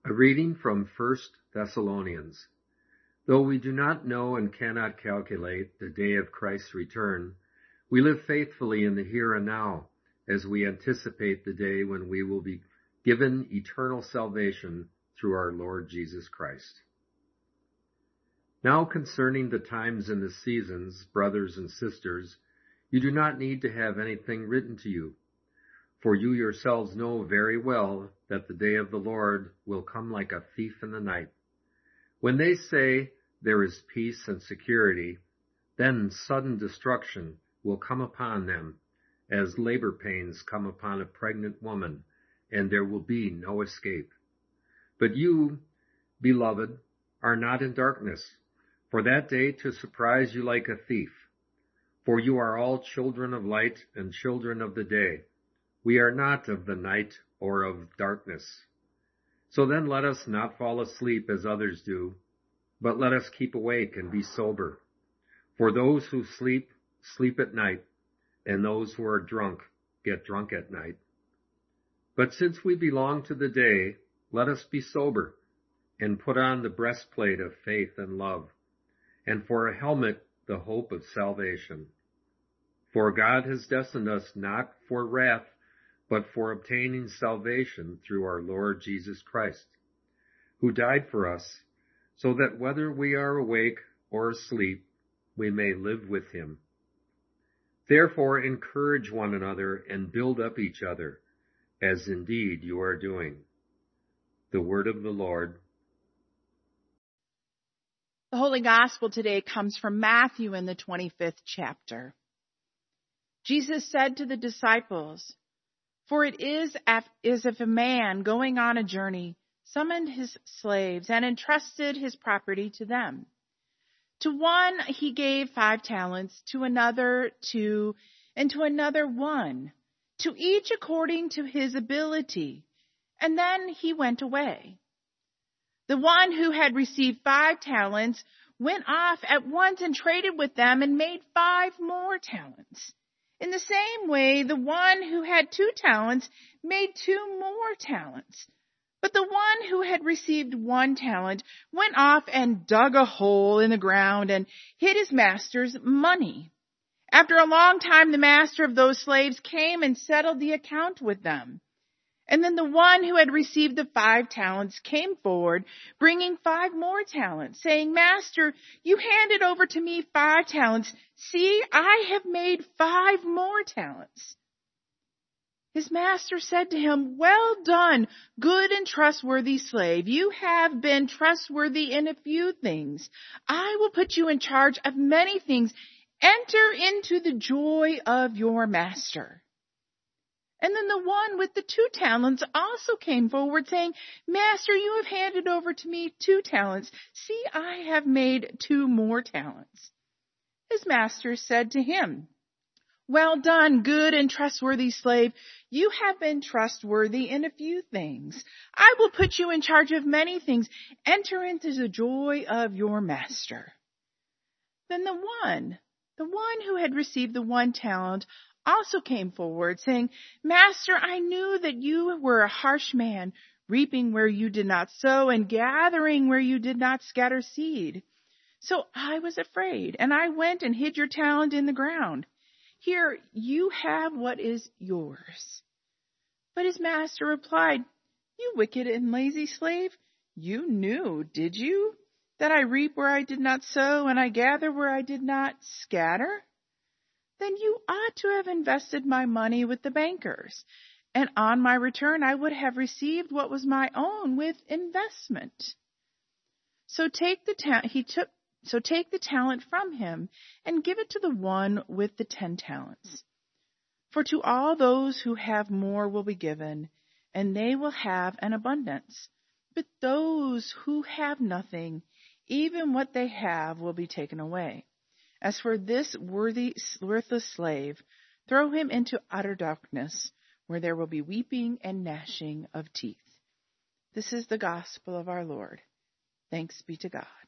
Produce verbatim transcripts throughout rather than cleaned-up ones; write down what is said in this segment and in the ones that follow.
A reading from First Thessalonians. Though we do not know and cannot calculate the day of Christ's return, we live faithfully in the here and now, as we anticipate the day when we will be given eternal salvation through our Lord Jesus Christ. Now concerning the times and the seasons, brothers and sisters, you do not need to have anything written to you, for you yourselves know very well that the day of the Lord will come like a thief in the night. When they say there is peace and security, then sudden destruction will come upon them, as labor pains come upon a pregnant woman, and there will be no escape. But you, beloved, are not in darkness, for that day to surprise you like a thief. For you are all children of light and children of the day. We are not of the night or of darkness. So then let us not fall asleep as others do, but let us keep awake and be sober. For those who sleep, sleep at night, and those who are drunk get drunk at night. But since we belong to the day, let us be sober, and put on the breastplate of faith and love, and for a helmet the hope of salvation. For God has destined us not for wrath, but for obtaining salvation through our Lord Jesus Christ, who died for us, so that whether we are awake or asleep, we may live with him. Therefore encourage one another and build up each other, as indeed you are doing. The word of the Lord. The Holy Gospel today comes from Matthew in the twenty-fifth chapter. Jesus said to the disciples, "For it is as if a man going on a journey summoned his slaves and entrusted his property to them. To one he gave five talents, to another two, and to another one, to each according to his ability. And then he went away. The one who had received five talents went off at once and traded with them and made five more talents. In the same way, the one who had two talents made two more talents. But the one who had received one talent went off and dug a hole in the ground and hid his master's money. After a long time, the master of those slaves came and settled the account with them. And then the one who had received the five talents came forward, bringing five more talents, saying, 'Master, you handed over to me five talents. See, I have made five more talents.' His master said to him, 'Well done, good and trustworthy slave. You have been trustworthy in a few things. I will put you in charge of many things. Enter into the joy of your master.' And then the one with the two talents also came forward, saying, 'Master, you have handed over to me two talents. See, I have made two more talents.' His master said to him, 'Well done, good and trustworthy slave. You have been trustworthy in a few things. I will put you in charge of many things. Enter into the joy of your master.' Then the one, the one who had received the one talent also came forward, saying, 'Master, I knew that you were a harsh man, reaping where you did not sow and gathering where you did not scatter seed. So I was afraid, and I went and hid your talent in the ground. Here, you have what is yours.' But his master replied, 'You wicked and lazy slave, you knew, did you, that I reap where I did not sow and I gather where I did not scatter? Then you ought to have invested my money with the bankers, and on my return I would have received what was my own with investment. So take the ta- he took so take the talent from him and give it to the one with the ten talents. For to all those who have more will be given, and they will have an abundance. But those who have nothing, even what they have will be taken away. As for this worthy, worthless slave, throw him into utter darkness, where there will be weeping and gnashing of teeth.' This is the gospel of our Lord. Thanks be to God."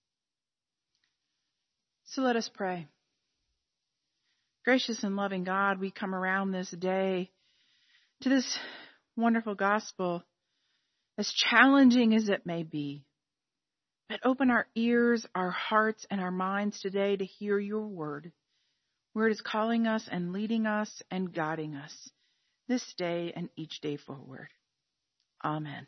So let us pray. Gracious and loving God, we come around this day to this wonderful gospel as challenging as it may be. But open our ears, our hearts, and our minds today to hear your word, where it is calling us and leading us and guiding us this day and each day forward. Amen.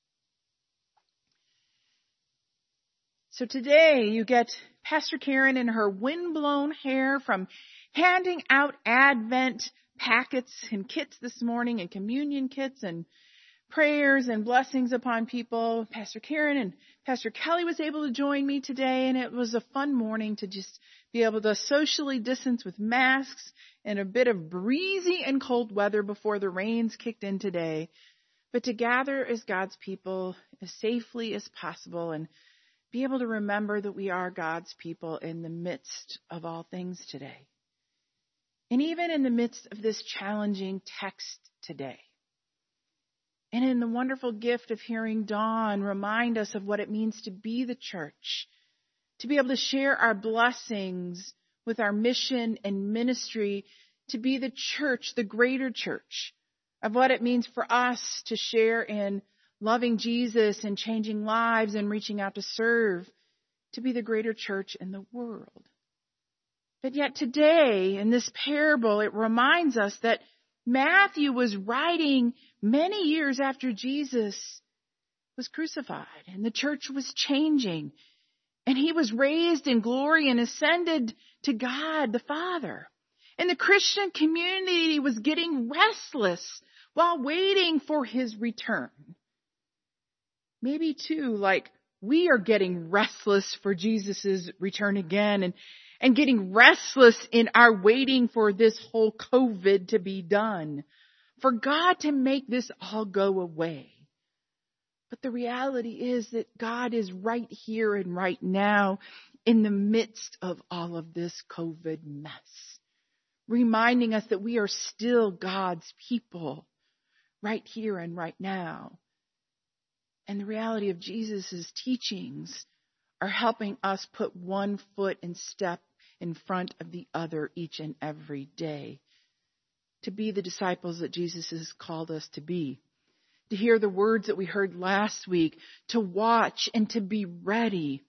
So today you get Pastor Karen in her windblown hair from handing out Advent packets and kits this morning and communion kits and prayers and blessings upon people. Pastor Karen and Pastor Kelly was able to join me today, and it was a fun morning to just be able to socially distance with masks and a bit of breezy and cold weather before the rains kicked in today, but to gather as God's people as safely as possible and be able to remember that we are God's people in the midst of all things today. And even in the midst of this challenging text today. And in the wonderful gift of hearing Dawn remind us of what it means to be the church, to be able to share our blessings with our mission and ministry, to be the church, the greater church, of what it means for us to share in loving Jesus and changing lives and reaching out to serve, to be the greater church in the world. But yet today, in this parable, it reminds us that Matthew was writing many years after Jesus was crucified and the church was changing and he was raised in glory and ascended to God the Father. And the Christian community was getting restless while waiting for his return. Maybe too, like we are getting restless for Jesus' return again and and getting restless in our waiting for this whole COVID to be done, for God to make this all go away. But the reality is that God is right here and right now in the midst of all of this COVID mess, reminding us that we are still God's people right here and right now. And the reality of Jesus' teachings are helping us put one foot in step in front of the other each and every day, to be the disciples that Jesus has called us to be, to hear the words that we heard last week, to watch and to be ready.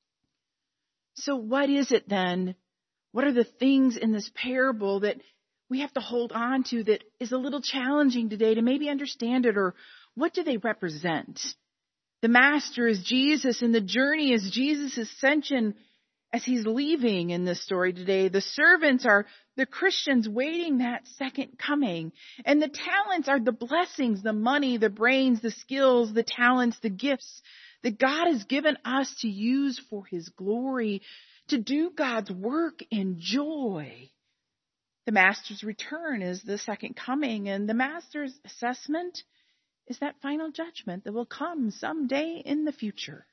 So what is it then? What are the things in this parable that we have to hold on to that is a little challenging today to maybe understand it, or what do they represent? The master is Jesus, and the journey is Jesus' ascension as he's leaving in this story today. The servants are the Christians waiting that second coming. And the talents are the blessings, the money, the brains, the skills, the talents, the gifts that God has given us to use for his glory, to do God's work in joy. The master's return is the second coming, and the master's assessment is that final judgment that will come someday in the future.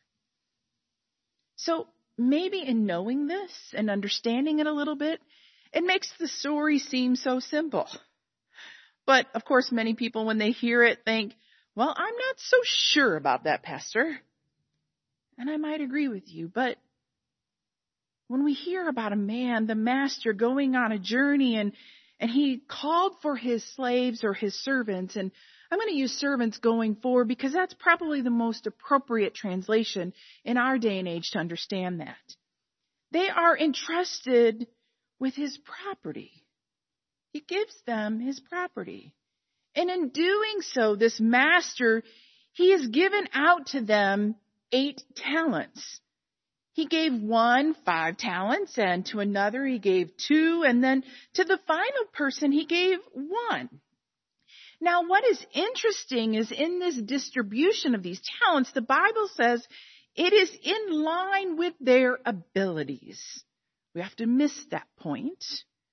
So maybe in knowing this and understanding it a little bit, it makes the story seem so simple. But of course, many people, when they hear it, think, well, I'm not so sure about that, Pastor. And I might agree with you, but when we hear about a man, the master, going on a journey, and, and he called for his slaves or his servants, and I'm going to use servants going forward because that's probably the most appropriate translation in our day and age to understand that. They are entrusted with his property. He gives them his property. And in doing so, this master, he has given out to them eight talents. He gave one five talents, and to another he gave two, and then to the final person he gave one. Now, what is interesting is in this distribution of these talents, the Bible says it is in line with their abilities. We have to miss that point,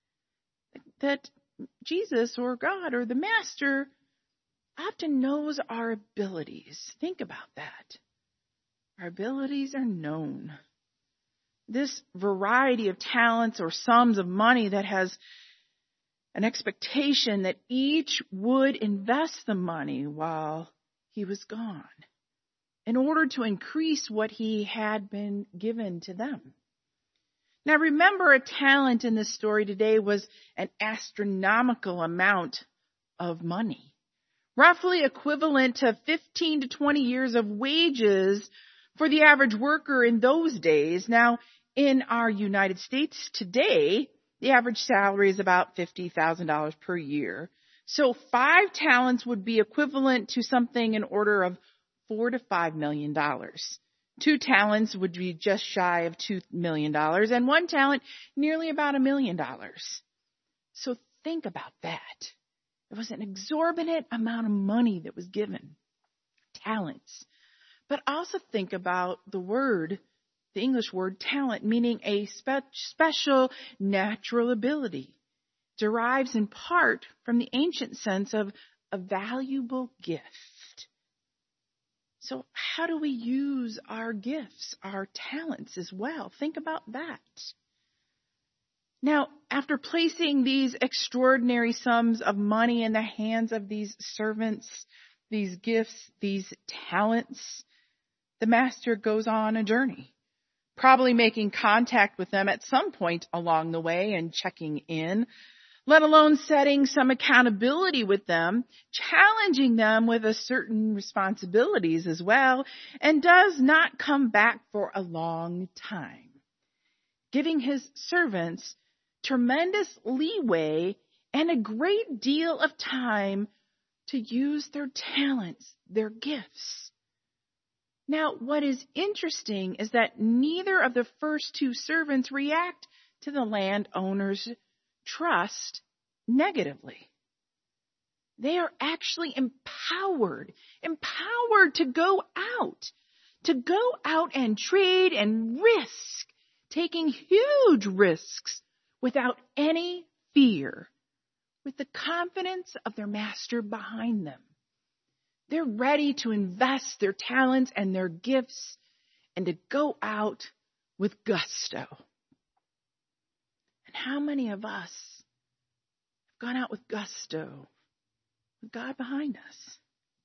that Jesus or God or the Master often knows our abilities. Think about that. Our abilities are known. This variety of talents or sums of money that has an expectation that each would invest the money while he was gone in order to increase what he had been given to them. Now remember, a talent in this story today was an astronomical amount of money. roughly equivalent to fifteen to twenty years of wages for the average worker in those days. Now, in our United States today, the average salary is about fifty thousand dollars per year. So five talents would be equivalent to something in order of four to five million dollars. Two talents would be just shy of two million dollars, and one talent nearly about a million dollars. So think about that. It was an exorbitant amount of money that was given. Talents. But also think about the word, the English word talent, meaning a spe- special natural ability. Derives in part from the ancient sense of a valuable gift. So how do we use our gifts, our talents as well? Think about that. Now, after placing these extraordinary sums of money in the hands of these servants, these gifts, these talents, the master goes on a journey, probably making contact with them at some point along the way and checking in, let alone setting some accountability with them, challenging them with a certain responsibilities as well, and does not come back for a long time, giving his servants tremendous leeway and a great deal of time to use their talents, their gifts. Now, what is interesting is that neither of the first two servants react to the landowner's trust negatively. They are actually empowered, empowered to go out, to go out and trade and risk, taking huge risks without any fear, with the confidence of their master behind them. They're ready to invest their talents and their gifts and to go out with gusto. And how many of us have gone out with gusto, with God behind us?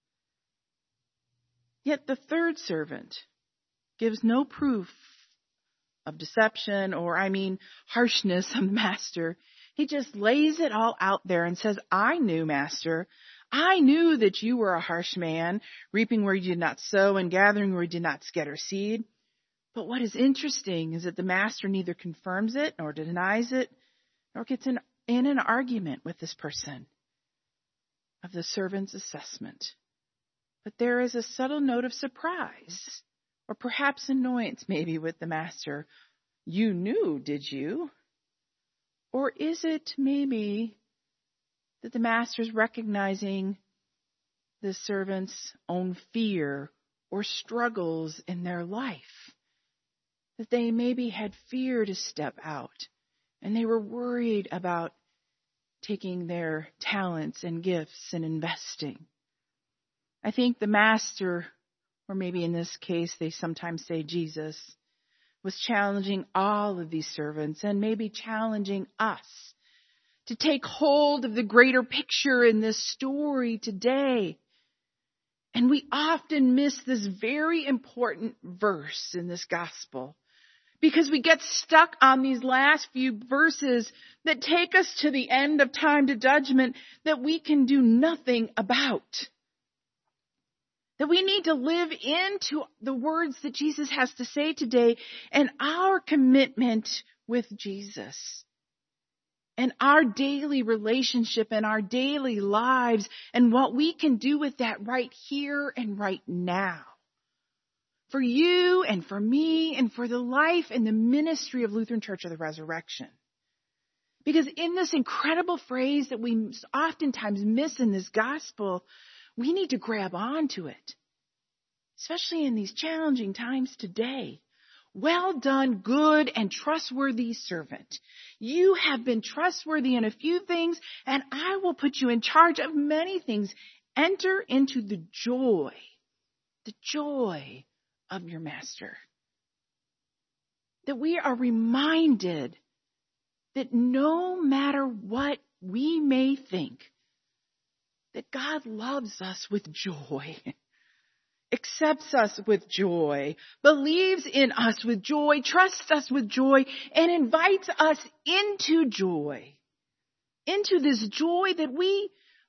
Yet the third servant gives no proof of deception or, I mean, harshness of the master. He just lays it all out there and says, I knew, master. I knew that you were a harsh man, reaping where you did not sow and gathering where you did not scatter seed. But what is interesting is that the master neither confirms it nor denies it, nor gets in, in an argument with this person of the servant's assessment. But there is a subtle note of surprise, or perhaps annoyance maybe with the master. You knew, did you? Or is it maybe that the master's recognizing the servant's own fear or struggles in their life? That they maybe had fear to step out, and they were worried about taking their talents and gifts and investing. I think the master, or maybe in this case they sometimes say Jesus, was challenging all of these servants and maybe challenging us to take hold of the greater picture in this story today. And we often miss this very important verse in this gospel because we get stuck on these last few verses that take us to the end of time, to judgment, that we can do nothing about. That we need to live into the words that Jesus has to say today and our commitment with Jesus and our daily relationship and our daily lives and what we can do with that right here and right now. For you and for me and for the life and the ministry of Lutheran Church of the Resurrection. Because in this incredible phrase that we oftentimes miss in this gospel, we need to grab onto it, especially in these challenging times today. Well done, good and trustworthy servant. You have been trustworthy in a few things, and I will put you in charge of many things. Enter into the joy, the joy of your master. That we are reminded that no matter what we may think, that God loves us with joy, accepts us with joy, believes in us with joy, trusts us with joy, and invites us into joy, into this joy that we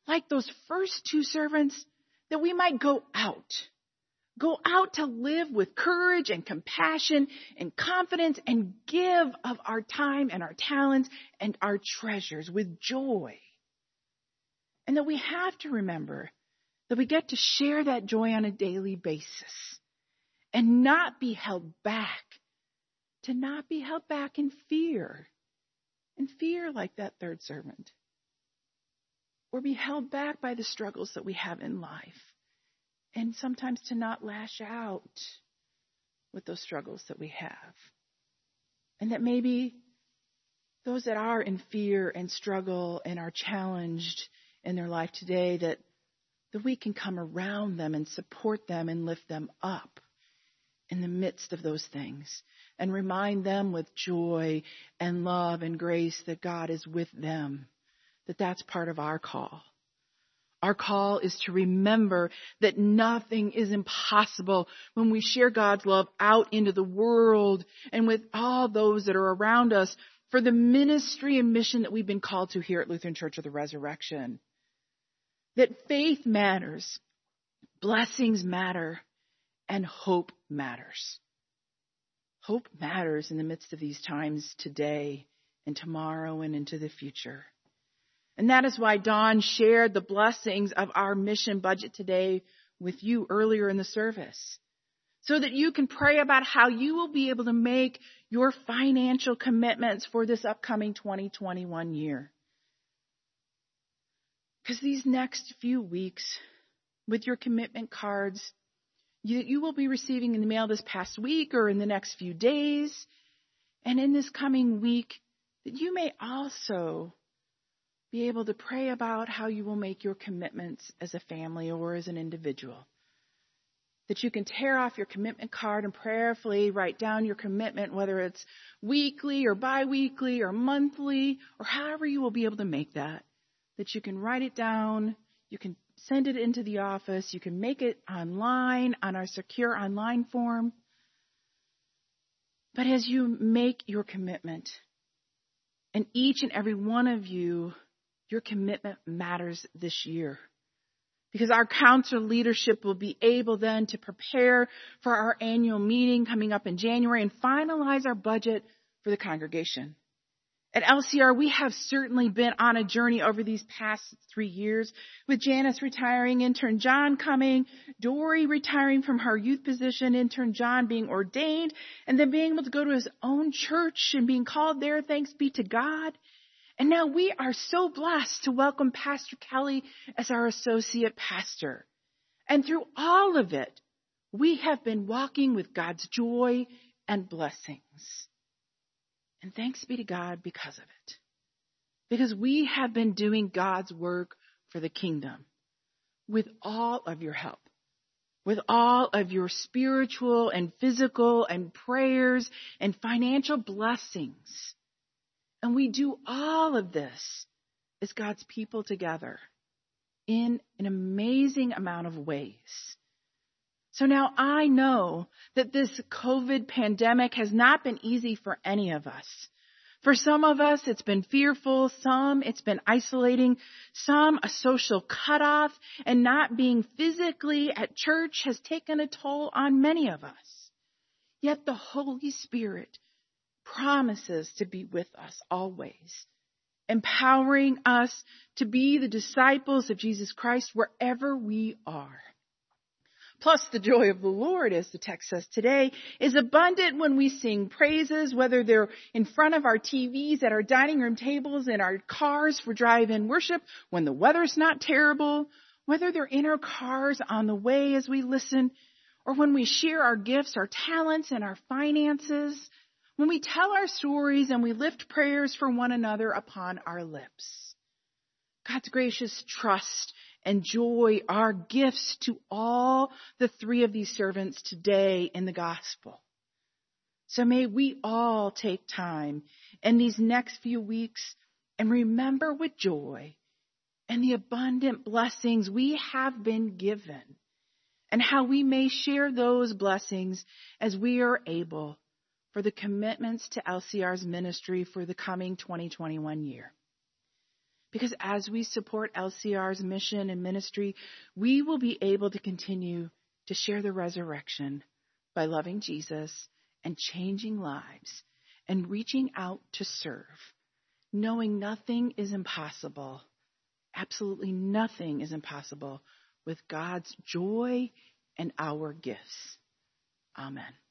like those first two servants, that we might go out. Go out to live with courage and compassion and confidence and give of our time and our talents and our treasures with joy. And that we have to remember that we get to share that joy on a daily basis and not be held back, to not be held back in fear, in fear like that third servant, or be held back by the struggles that we have in life. And sometimes to not lash out with those struggles that we have. And that maybe those that are in fear and struggle and are challenged in their life today, that, that we can come around them and support them and lift them up in the midst of those things. And remind them with joy and love and grace that God is with them. That that's part of our call. Our call is to remember that nothing is impossible when we share God's love out into the world and with all those that are around us for the ministry and mission that we've been called to here at Lutheran Church of the Resurrection. That faith matters, blessings matter, and hope matters. Hope matters in the midst of these times today and tomorrow and into the future. And that is why Dawn shared the blessings of our mission budget today with you earlier in the service. So that you can pray about how you will be able to make your financial commitments for this upcoming twenty twenty-one year. Because these next few weeks, with your commitment cards, you, you will be receiving in the mail this past week or in the next few days. And in this coming week, that you may also be able to pray about how you will make your commitments as a family or as an individual. That you can tear off your commitment card and prayerfully write down your commitment, whether it's weekly or bi-weekly or monthly, or however you will be able to make that. That you can write it down, you can send it into the office, you can make it online on our secure online form. But as you make your commitment, and each and every one of you, your commitment matters this year. Because our council leadership will be able then to prepare for our annual meeting coming up in January and finalize our budget for the congregation. At L C R, we have certainly been on a journey over these past three years with Janice retiring, intern John coming, Dory retiring from her youth position, intern John being ordained, and then being able to go to his own church and being called there, thanks be to God. And now we are so blessed to welcome Pastor Kelly as our associate pastor. And through all of it, we have been walking with God's joy and blessings. And thanks be to God because of it. Because we have been doing God's work for the kingdom with all of your help, with all of your spiritual and physical and prayers and financial blessings. And we do all of this as God's people together in an amazing amount of ways. So now I know that this COVID pandemic has not been easy for any of us. For some of us, it's been fearful. Some, it's been isolating. Some, a social cutoff and not being physically at church has taken a toll on many of us. Yet the Holy Spirit promises to be with us always, empowering us to be the disciples of Jesus Christ wherever we are. Plus, the joy of the Lord, as the text says today, is abundant when we sing praises, whether they're in front of our T Vs, at our dining room tables, in our cars for drive-in worship, when the weather's not terrible, whether they're in our cars on the way as we listen, or when we share our gifts, our talents, and our finances, when we tell our stories and we lift prayers for one another upon our lips. God's gracious trust and joy are gifts to all the three of these servants today in the gospel. So may we all take time in these next few weeks and remember with joy and the abundant blessings we have been given and how we may share those blessings as we are able for the commitments to L C R's ministry for the coming twenty twenty-one year. Because as we support L C R's mission and ministry, we will be able to continue to share the resurrection by loving Jesus and changing lives and reaching out to serve, knowing nothing is impossible. Absolutely nothing is impossible with God's joy and our gifts. Amen.